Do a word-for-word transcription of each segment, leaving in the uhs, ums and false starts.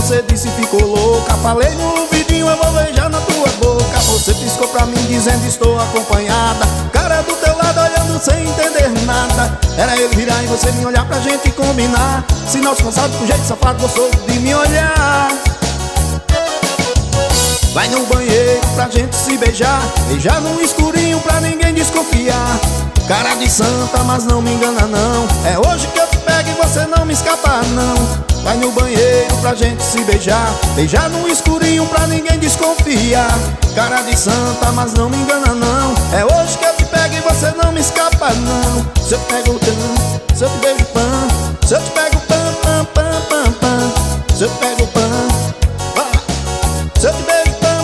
você disse ficou louca. Falei no ouvidinho, eu vou beijar na tua boca. Você piscou pra mim dizendo estou acompanhada. Cara do teu lado olhando sem entender nada. Era ele virar e você me olhar pra gente combinar. Se nós cansados com jeito safado gostou de me olhar. Vai no banheiro pra gente se beijar. Beijar no escurinho pra ninguém desconfiar. Cara de santa, mas não me engana não. É hoje que eu te pego e você não me escapa não. Vai no banheiro pra gente se beijar. Beijar no escurinho pra ninguém desconfiar. Cara de santa, mas não me engana não. É hoje que eu te pego e você não me escapa não. Se eu te pego o tam, se eu te beijo pam. Se eu te pego pam, pam, pam, pam, pam. Se eu te pego pam, ah. Se eu te beijo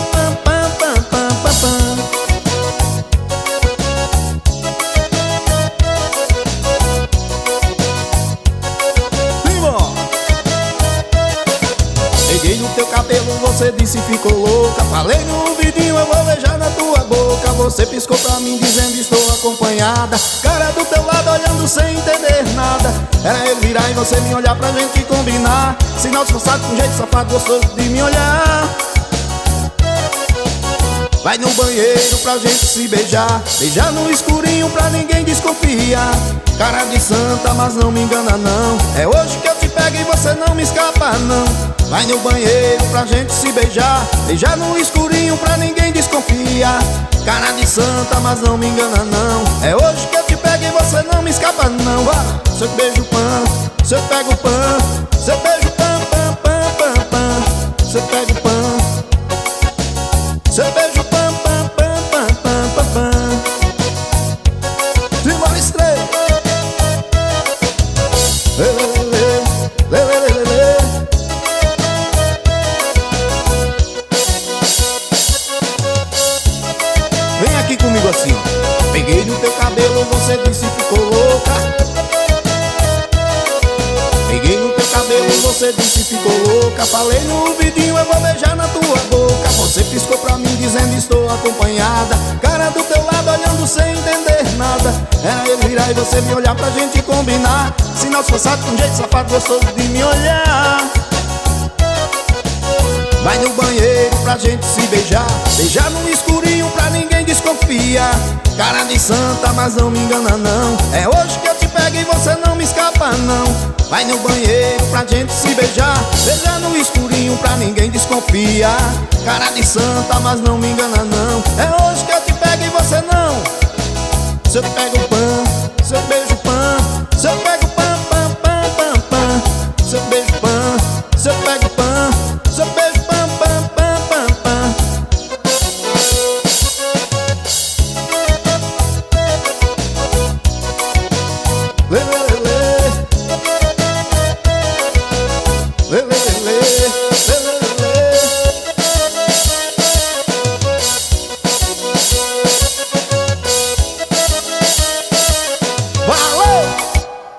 peguei no teu cabelo, você disse ficou louca. Falei no ouvidinho, eu vou beijar na tua boca. Você piscou pra mim dizendo estou acompanhada. Cara do teu lado olhando sem entender nada. Era ele virar e você me olhar pra gente combinar. Sinal descansado com jeito safado gostoso de me olhar. Vai no banheiro pra gente se beijar. Beijar no escurinho pra ninguém desconfiar. Cara de santa, mas não me engana não. É hoje que eu te pego e você não me escapa não. Vai no banheiro pra gente se beijar. Beijar no escurinho pra ninguém desconfiar. Cara de santa, mas não me engana não. É hoje que eu te pego e você não me escapa não. Vá. Se eu te beijo pão, se eu te pego pão. Se eu beijo pão, pão, pão, pão, pão. Se eu pego pão, se eu beijo pam, pam, pam, pam, pam, pam, pam. Tribal Estrela. Lê, lê, lê, lê, lê, lê, lê. Vem aqui comigo assim, ó. Peguei no teu cabelo, você disse ficou louca. Peguei no teu cabelo, você disse ficou louca. Falei no ouvidinho, eu vou beijar na tua boca. Você piscou pra mim dizendo estou acompanhada. Cara do teu lado olhando sem entender nada. Era ele virar e você me olhar pra gente combinar. Sinal forçado com jeito safado gostoso de me olhar. Vai no banheiro pra gente se beijar. Beijar no escurinho pra ninguém desconfiar. Cara de santa, mas não me engana não. É hoje que eu te pego e você não me escapa não. Vai no banheiro pra gente se beijar. Beijar no escurinho pra ninguém desconfiar. Cara de santa, mas não me engana não. É hoje que eu te pego e você não. Se eu te pego pão,